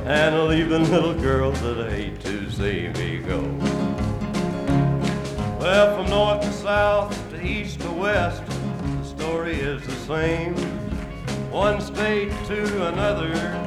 and leaving little girls that hate to see me go. Well, from north to south, to east to west, the story is the same. One state to another,